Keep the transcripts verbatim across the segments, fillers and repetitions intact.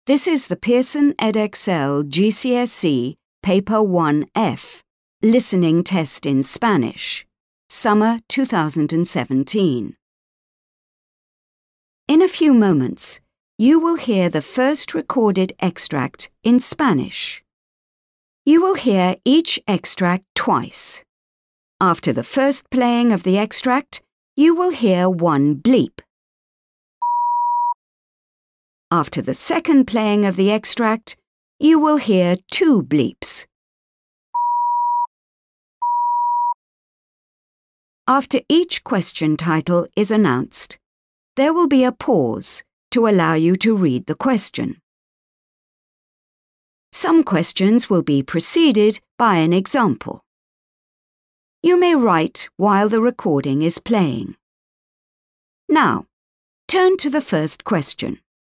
This is the Pearson Edexcel G C S E Paper one F, Listening Test in Spanish, Summer two thousand seventeen. In a few moments, you will hear the first recorded extract in Spanish. You will hear each extract twice. After the first playing of the extract, you will hear one bleep. After the second playing of the extract, you will hear two bleeps. After each question title is announced, there will be a pause to allow you to read the question. Some questions will be preceded by an example. You may write while the recording is playing. Now, turn to the first question.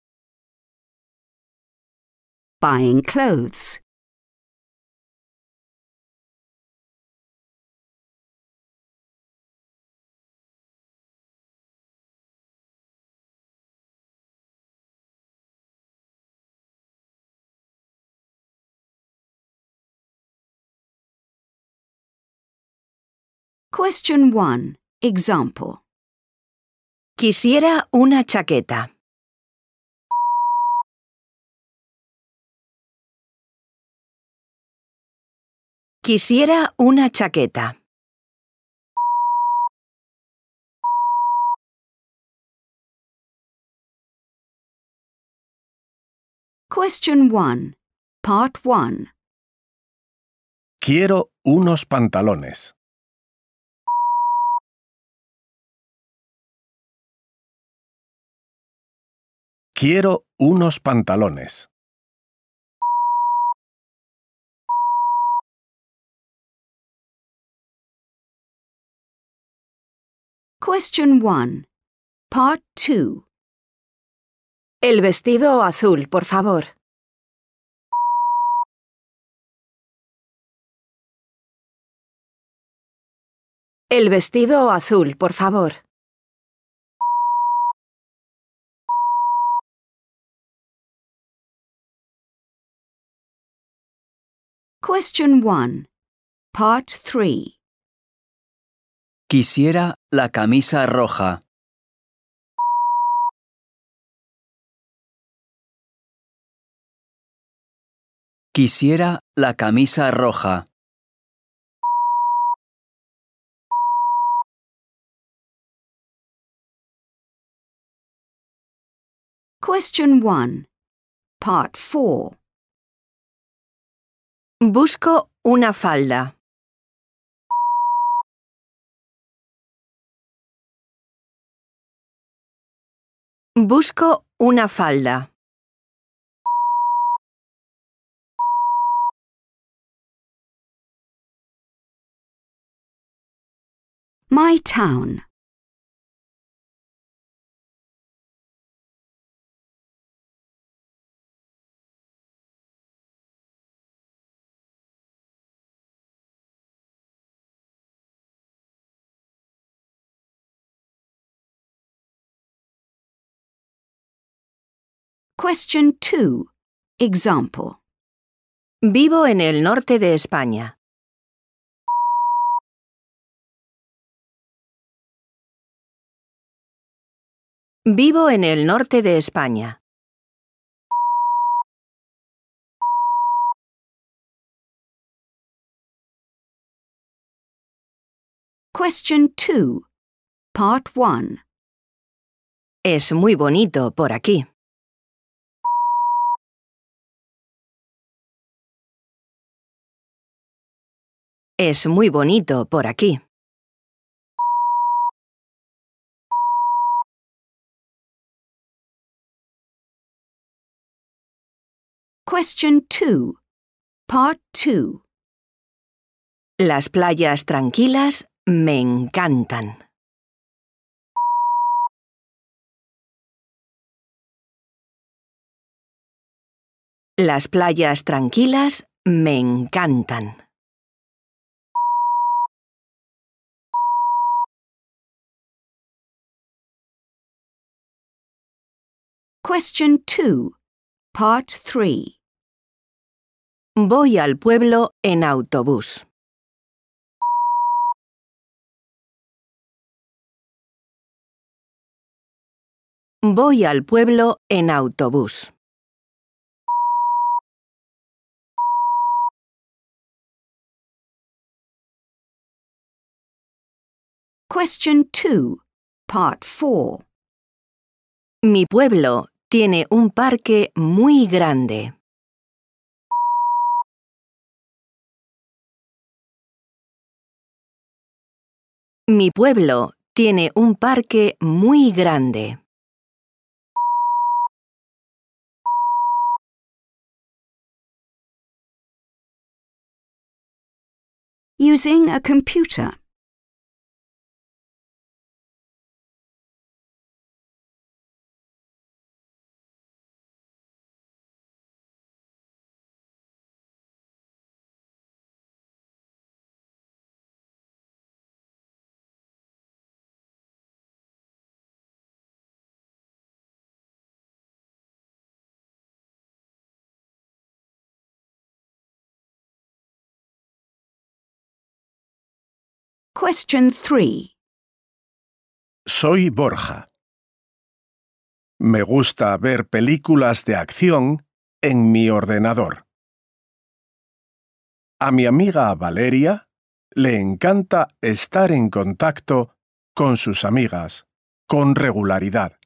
Buying clothes. Question one. Example. Quisiera una chaqueta. Quisiera una chaqueta. Question one. Part one. Quiero unos pantalones. Quiero unos pantalones. Question one. Part two. El vestido azul, por favor. El vestido azul, por favor. Question one. Part three. Quisiera la camisa roja. Quisiera la camisa roja. Question one. Part four. Busco una falda. Busco una falda. My town. Question two. Example. Vivo en el norte de España. Vivo en el norte de España. Question two. Part one. Es muy bonito por aquí. Es muy bonito por aquí. Question two. Part two. Las playas tranquilas me encantan. Las playas tranquilas me encantan. Question two. Part three. Voy al pueblo en autobús. Voy al pueblo en autobús. Question two. Part four. Mi pueblo tiene un parque muy grande. Mi pueblo tiene un parque muy grande. Using a computer. Question three. Soy Borja. Me gusta ver películas de acción en mi ordenador. A mi amiga Valeria le encanta estar en contacto con sus amigas con regularidad.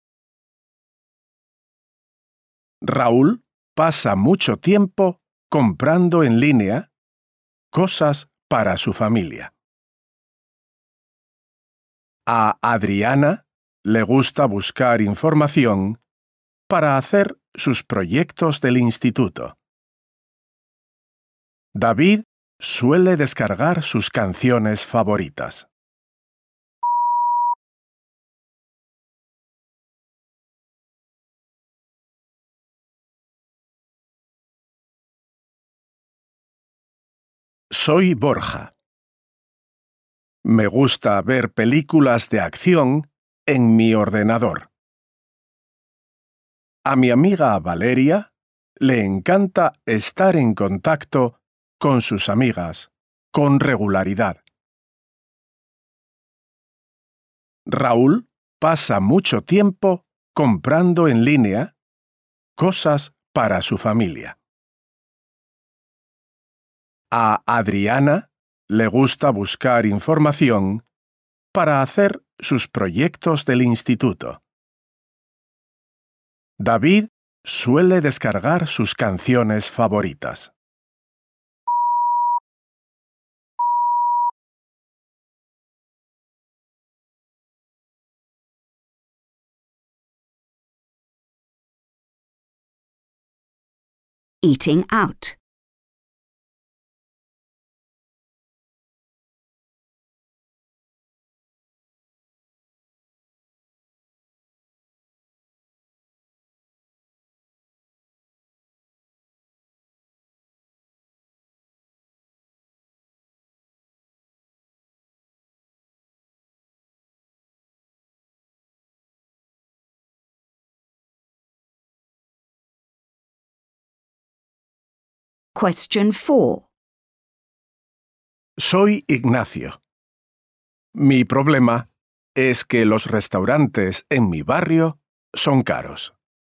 Raúl pasa mucho tiempo comprando en línea cosas para su familia. A Adriana le gusta buscar información para hacer sus proyectos del instituto. David suele descargar sus canciones favoritas. Soy Borja. Me gusta ver películas de acción en mi ordenador. A mi amiga Valeria le encanta estar en contacto con sus amigas con regularidad. Raúl pasa mucho tiempo comprando en línea cosas para su familia. A Adriana le gusta buscar información para hacer sus proyectos del instituto. David suele descargar sus canciones favoritas. Eating out. Question four. Soy Ignacio. Mi problema es que los restaurantes en mi barrio son caros.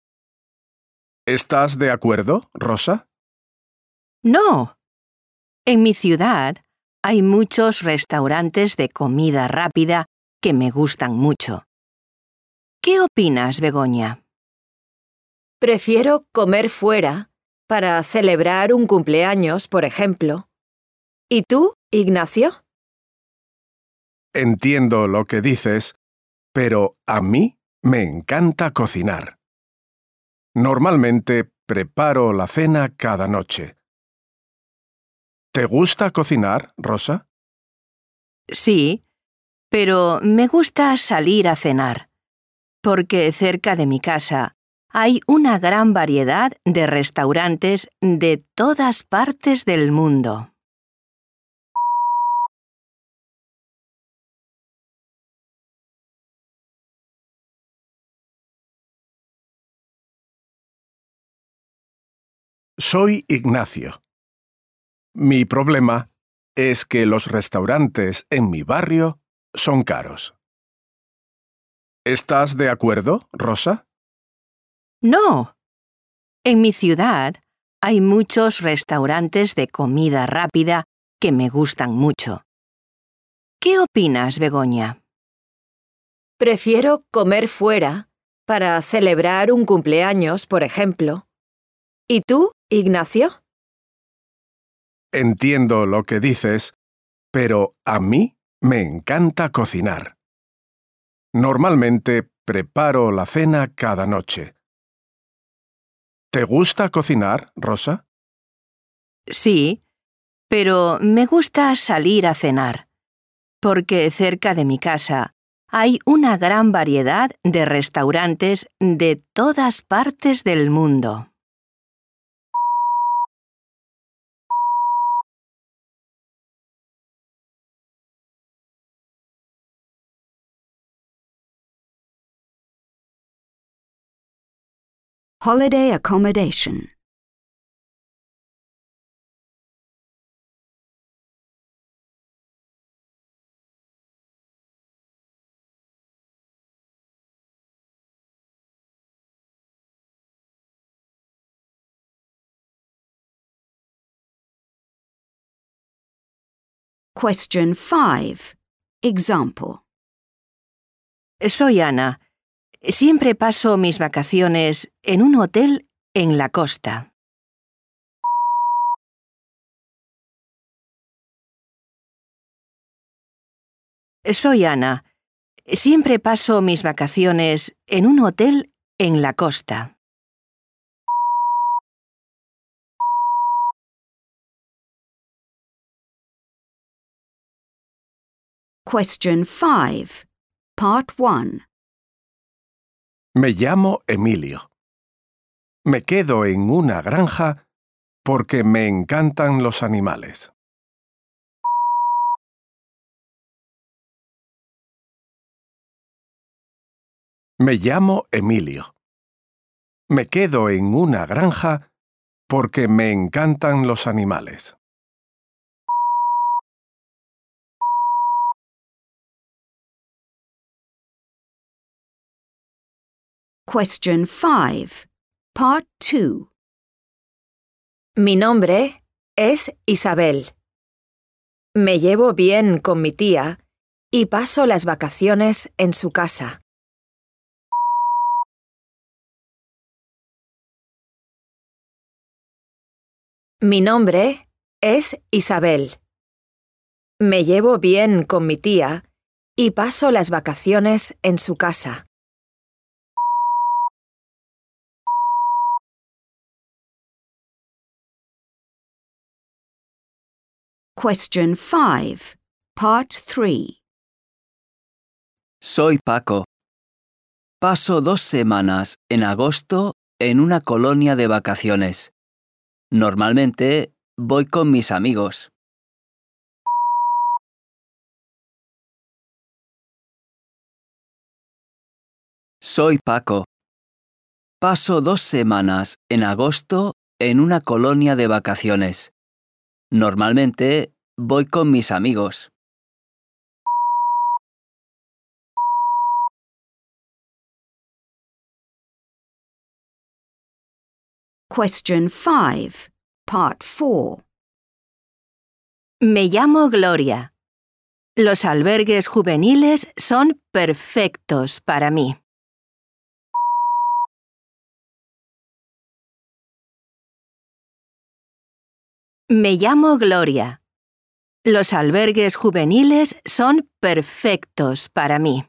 ¿Estás de acuerdo, Rosa? No. En mi ciudad hay muchos restaurantes de comida rápida que me gustan mucho. ¿Qué opinas, Begoña? Prefiero comer fuera para celebrar un cumpleaños, por ejemplo. ¿Y tú, Ignacio? Entiendo lo que dices, pero a mí me encanta cocinar. Normalmente preparo la cena cada noche. ¿Te gusta cocinar, Rosa? Sí, pero me gusta salir a cenar, porque cerca de mi casa hay una gran variedad de restaurantes de todas partes del mundo. Soy Ignacio. Mi problema es que los restaurantes en mi barrio son caros. ¿Estás de acuerdo, Rosa? No. En mi ciudad hay muchos restaurantes de comida rápida que me gustan mucho. ¿Qué opinas, Begoña? Prefiero comer fuera para celebrar un cumpleaños, por ejemplo. ¿Y tú, Ignacio? Entiendo lo que dices, pero a mí me encanta cocinar. Normalmente preparo la cena cada noche. ¿Te gusta cocinar, Rosa? Sí, pero me gusta salir a cenar, porque cerca de mi casa hay una gran variedad de restaurantes de todas partes del mundo. Holiday accommodation. Question five. Example. Soy Ana. Siempre paso mis vacaciones en un hotel en la costa. Soy Ana. Siempre paso mis vacaciones en un hotel en la costa. Question five. Part one. Me llamo Emilio. Me quedo en una granja porque me encantan los animales. Me llamo Emilio. Me quedo en una granja porque me encantan los animales. Question five. Part two. Mi nombre es Isabel. Me llevo bien con mi tía y paso las vacaciones en su casa. Mi nombre es Isabel. Me llevo bien con mi tía y paso las vacaciones en su casa. Question five. Part three. Soy Paco. Paso dos semanas en agosto en una colonia de vacaciones. Normalmente voy con mis amigos. Soy Paco. Paso dos semanas en agosto en una colonia de vacaciones. Normalmente voy con mis amigos. Question five. Part four. Me llamo Gloria. Los albergues juveniles son perfectos para mí. Me llamo Gloria. Los albergues juveniles son perfectos para mí.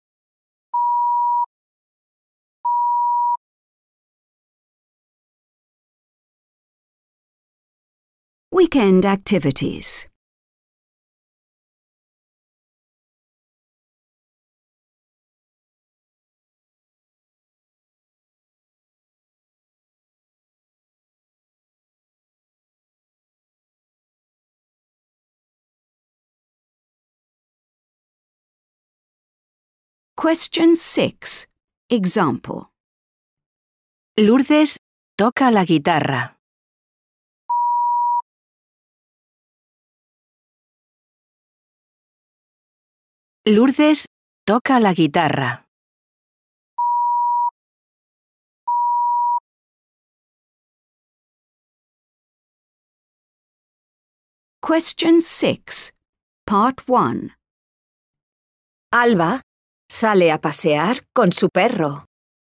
Weekend activities. Question six. Example. Lourdes toca la guitarra. Lourdes toca la guitarra. Question six, Part one. Alba sale a pasear con su perro.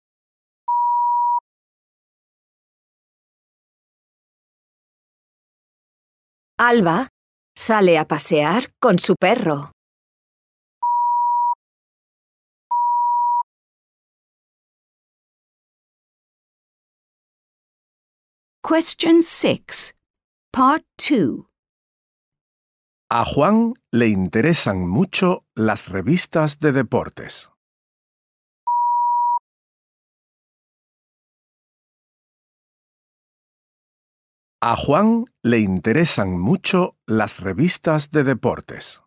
Alba sale a pasear con su perro. Question six, Part two. A Juan le interesan mucho las revistas de deportes. A Juan le interesan mucho las revistas de deportes.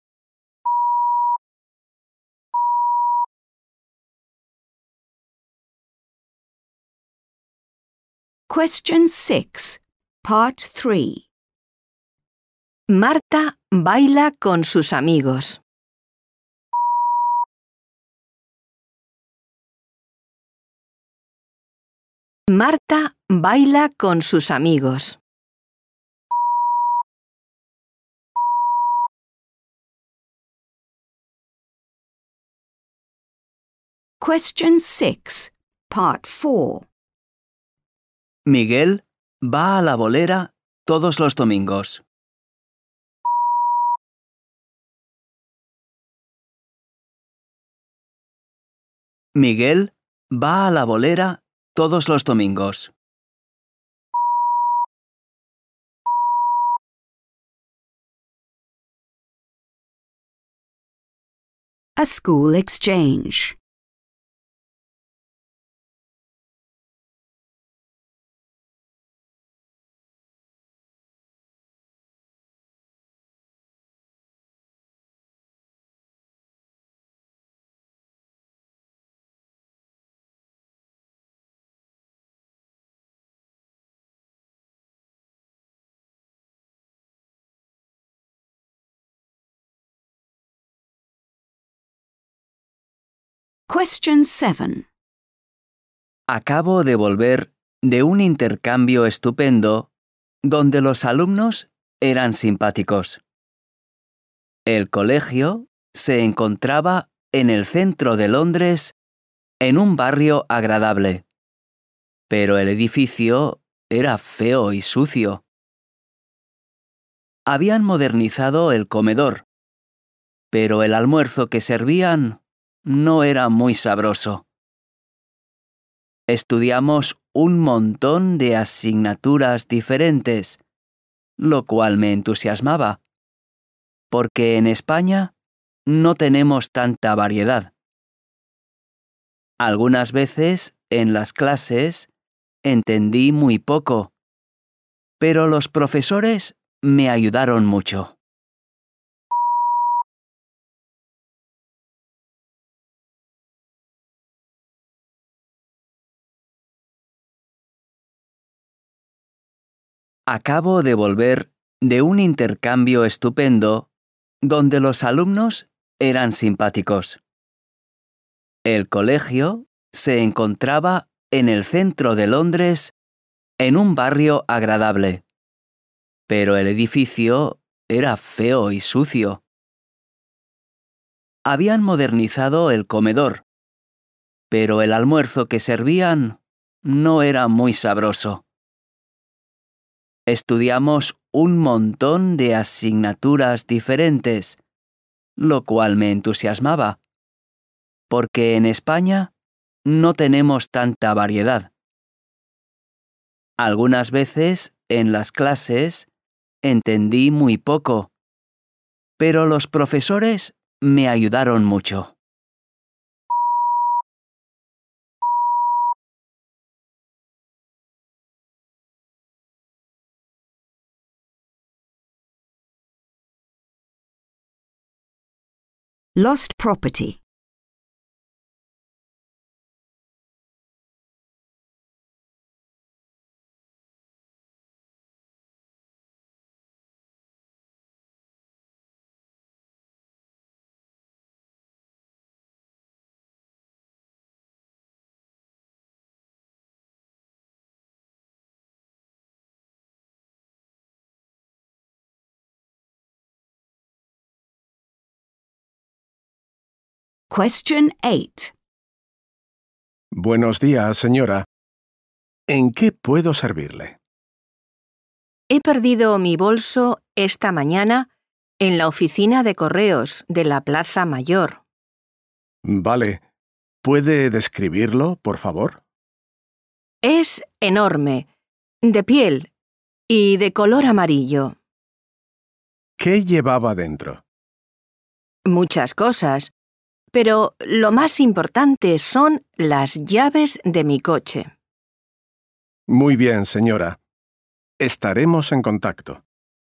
Question six, Part three. Marta baila con sus amigos. Marta baila con sus amigos. Question six, Part four. Miguel va a la bolera todos los domingos. Miguel va a la bolera todos los domingos. A school exchange. Question seven. Acabo de volver de un intercambio estupendo donde los alumnos eran simpáticos. El colegio se encontraba en el centro de Londres, en un barrio agradable, pero el edificio era feo y sucio. Habían modernizado el comedor, pero el almuerzo que servían no era muy sabroso. Estudiamos un montón de asignaturas diferentes, lo cual me entusiasmaba, porque en España no tenemos tanta variedad. Algunas veces en las clases entendí muy poco, pero los profesores me ayudaron mucho. Acabo de volver de un intercambio estupendo donde los alumnos eran simpáticos. El colegio se encontraba en el centro de Londres, en un barrio agradable, pero el edificio era feo y sucio. Habían modernizado el comedor, pero el almuerzo que servían no era muy sabroso. Estudiamos un montón de asignaturas diferentes, lo cual me entusiasmaba, porque en España no tenemos tanta variedad. Algunas veces en las clases entendí muy poco, pero los profesores me ayudaron mucho. Lost property. Question eight. Buenos días, señora. ¿En qué puedo servirle? He perdido mi bolso esta mañana en la oficina de correos de la Plaza Mayor. Vale. ¿Puede describirlo, por favor? Es enorme, de piel y de color amarillo. ¿Qué llevaba dentro? Muchas cosas, pero lo más importante son las llaves de mi coche. Muy bien, señora. Estaremos en contacto.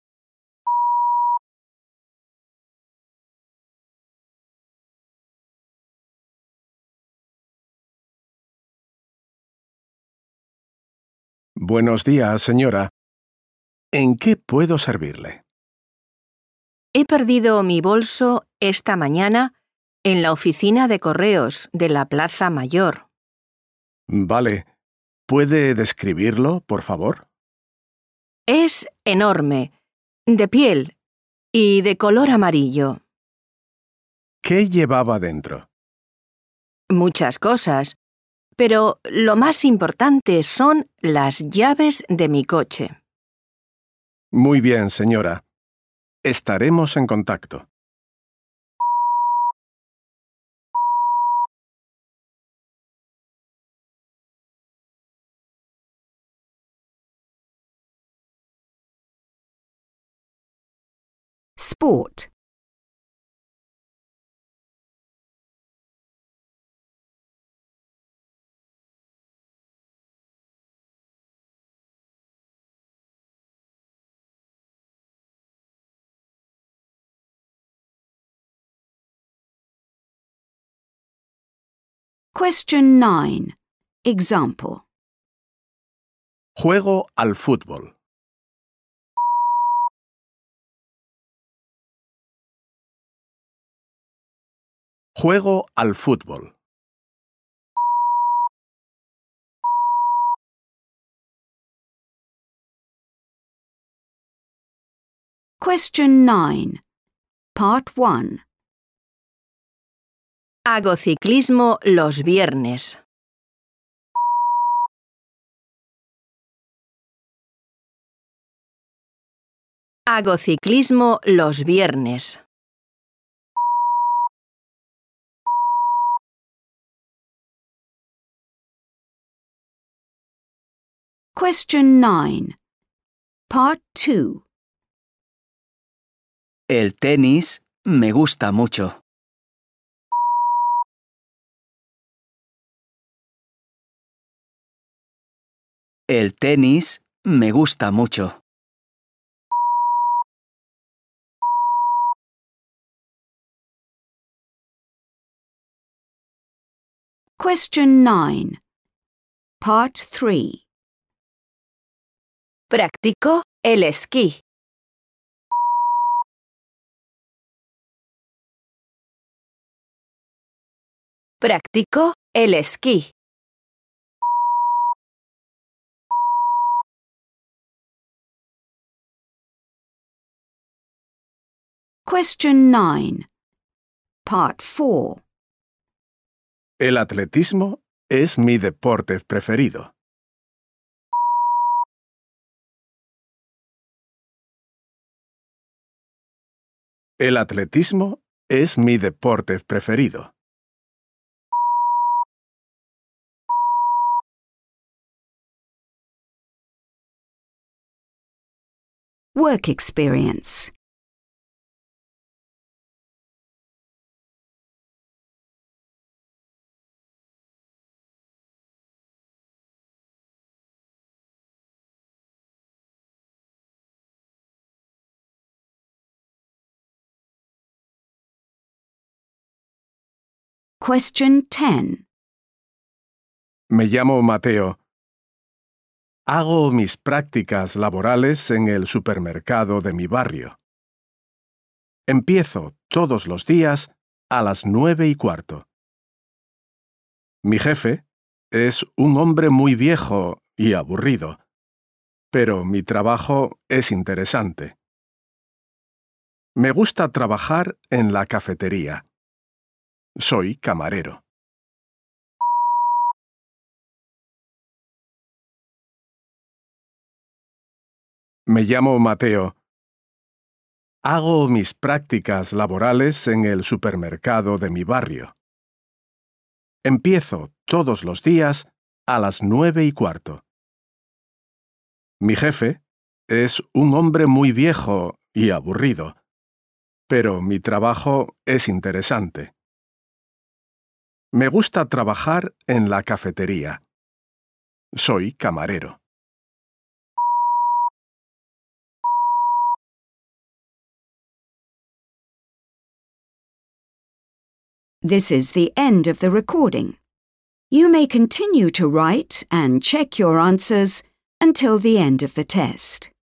Buenos días, señora. ¿En qué puedo servirle? He perdido mi bolso esta mañana en la oficina de correos de la Plaza Mayor. Vale. ¿Puede describirlo, por favor? Es enorme, de piel y de color amarillo. ¿Qué llevaba dentro? Muchas cosas, pero lo más importante son las llaves de mi coche. Muy bien, señora. Estaremos en contacto. Sport. Question nine. Example. Juego al fútbol. Juego al fútbol. Question nine. Part one. Hago ciclismo los viernes. Hago ciclismo los viernes. Question nine. Part two. El tenis me gusta mucho. El tenis me gusta mucho. Question nine. Part three. Practico el esquí. Practico el esquí. Question nine. Part four. El atletismo es mi deporte preferido. El atletismo es mi deporte preferido. Work experience. Question ten. Me llamo Mateo. Hago mis prácticas laborales en el supermercado de mi barrio. Empiezo todos los días a las nueve y cuarto. Mi jefe es un hombre muy viejo y aburrido, pero mi trabajo es interesante. Me gusta trabajar en la cafetería. Soy camarero. Me llamo Mateo. Hago mis prácticas laborales en el supermercado de mi barrio. Empiezo todos los días a las nueve y cuarto. Mi jefe es un hombre muy viejo y aburrido, pero mi trabajo es interesante. Me gusta trabajar en la cafetería. Soy camarero. This is the end of the recording. You may continue to write and check your answers until the end of the test.